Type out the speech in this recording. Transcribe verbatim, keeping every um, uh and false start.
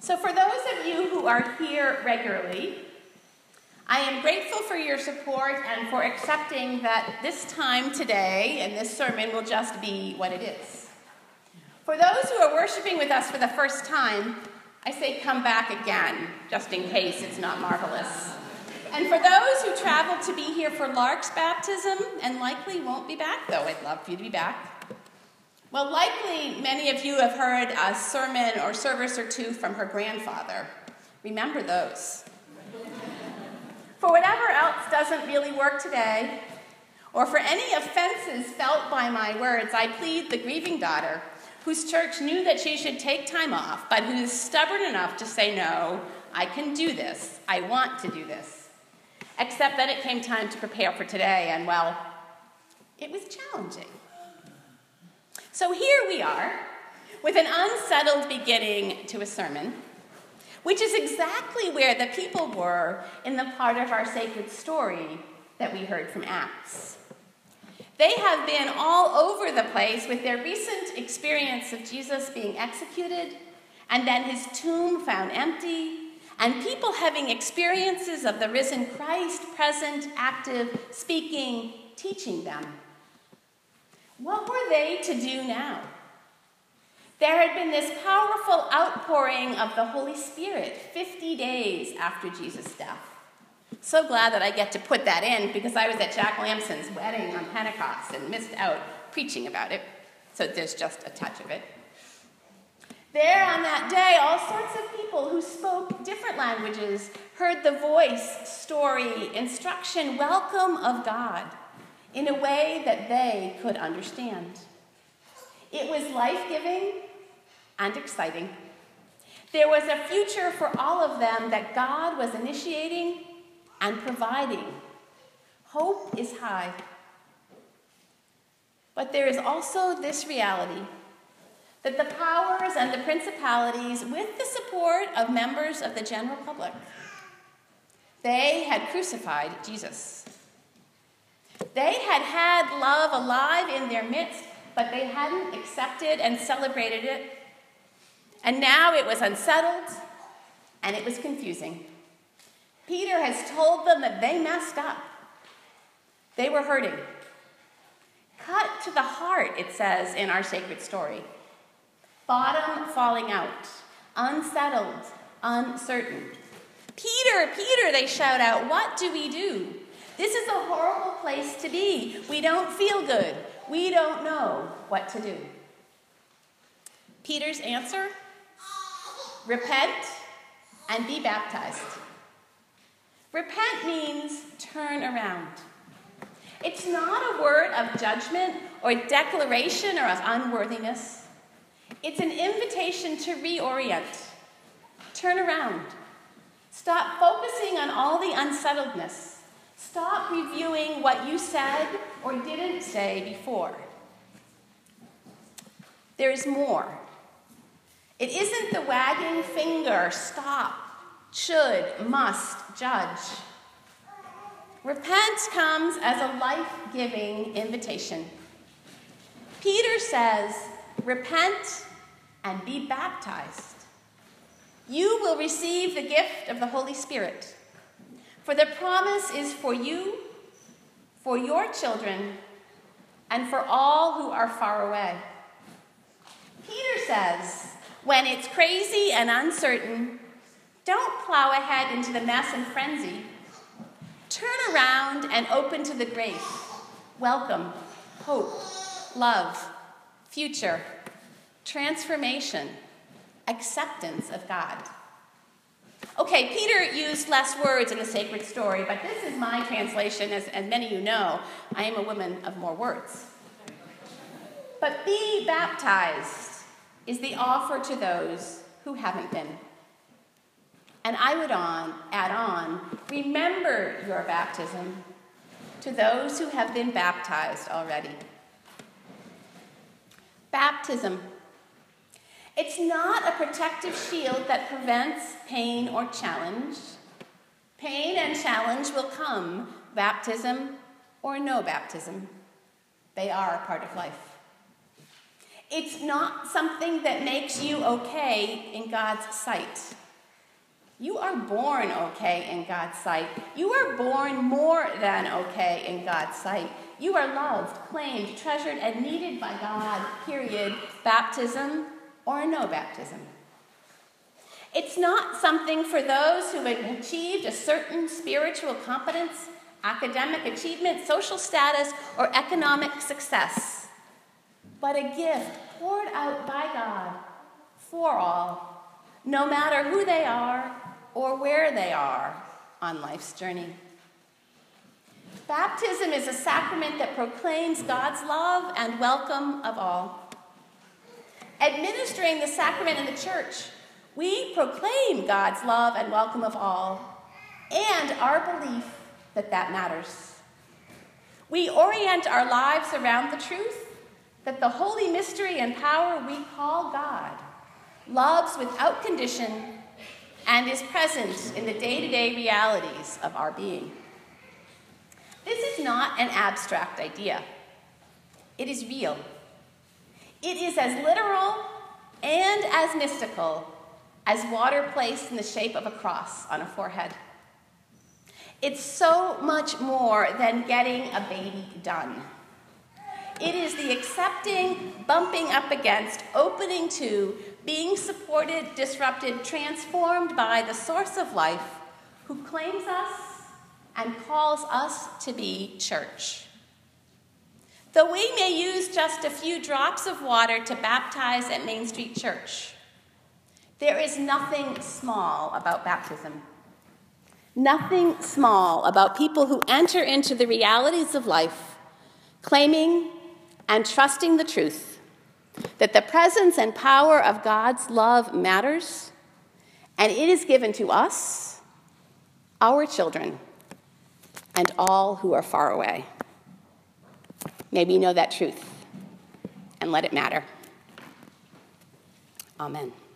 So for those of you who are here regularly, I am grateful for your support and for accepting that this time today and this sermon will just be what it is. For those who are worshiping with us for the first time, I say come back again, just in case it's not marvelous. And for those who traveled to be here for Lark's baptism and likely won't be back, though I'd love for you to be back, well, likely many of you have heard a sermon or service or two from her grandfather. Remember those. For whatever else doesn't really work today, or for any offenses felt by my words, I plead the grieving daughter, whose church knew that she should take time off, but who is stubborn enough to say, no, I can do this. I want to do this. Except that it came time to prepare for today, and well, it was challenging. So here we are, with an unsettled beginning to a sermon, which is exactly where the people were in the part of our sacred story that we heard from Acts. They have been all over the place with their recent experience of Jesus being executed, and then his tomb found empty, and people having experiences of the risen Christ, present, active, speaking, teaching them. What were they to do now? There had been this powerful outpouring of the Holy Spirit fifty days after Jesus' death. So glad that I get to put that in because I was at Jack Lamson's wedding on Pentecost and missed out preaching about it. So there's just a touch of it. There on that day, all sorts of people who spoke different languages heard the voice, story, instruction, welcome of God in a way that they could understand. It was life-giving and exciting. There was a future for all of them that God was initiating and providing. Hope is high. But there is also this reality that the powers and the principalities, with the support of members of the general public, they had crucified Jesus. They had had love alive in their midst, but they hadn't accepted and celebrated it. And now it was unsettled, and it was confusing. Peter has told them that they messed up. They were hurting. Cut to the heart, it says in our sacred story. Bottom falling out, unsettled, uncertain. Peter, Peter, they shout out, what do we do? This is a horrible place to be. We don't feel good. We don't know what to do. Peter's answer? Repent and be baptized. Repent means turn around. It's not a word of judgment or declaration or of unworthiness. It's an invitation to reorient. Turn around. Stop focusing on all the unsettledness. Stop reviewing what you said or didn't say before. There is more. It isn't the wagging finger, stop, should, must, judge. Repent comes as a life-giving invitation. Peter says, repent and be baptized. You will receive the gift of the Holy Spirit. For the promise is for you, for your children, and for all who are far away. Peter says, when it's crazy and uncertain, don't plow ahead into the mess and frenzy. Turn around and open to the grace, welcome, hope, love, future, transformation, acceptance of God. Okay, Peter used less words in the sacred story, but this is my translation. As, as many of you know, I am a woman of more words. But be baptized is the offer to those who haven't been. And I would on, add on, remember your baptism to those who have been baptized already. Baptism. It's not a protective shield that prevents pain or challenge. Pain and challenge will come, baptism or no baptism. They are a part of life. It's not something that makes you okay in God's sight. You are born okay in God's sight. You are born more than okay in God's sight. You are loved, claimed, treasured, and needed by God, period, baptism or no baptism. It's not something for those who have achieved a certain spiritual competence, academic achievement, social status, or economic success, but a gift poured out by God for all, no matter who they are or where they are on life's journey. Baptism is a sacrament that proclaims God's love and welcome of all. Administering the sacrament in the church, we proclaim God's love and welcome of all, and our belief that that matters. We orient our lives around the truth that the holy mystery and power we call God loves without condition and is present in the day-to-day realities of our being. This is not an abstract idea. It is real. It is as literal and as mystical as water placed in the shape of a cross on a forehead. It's so much more than getting a baby done. It is the accepting, bumping up against, opening to, being supported, disrupted, transformed by the source of life who claims us and calls us to be church. Though we may use just a few drops of water to baptize at Main Street Church, there is nothing small about baptism. Nothing small about people who enter into the realities of life, claiming and trusting the truth that the presence and power of God's love matters, and it is given to us, our children, and all who are far away. May we know that truth and let it matter. Amen.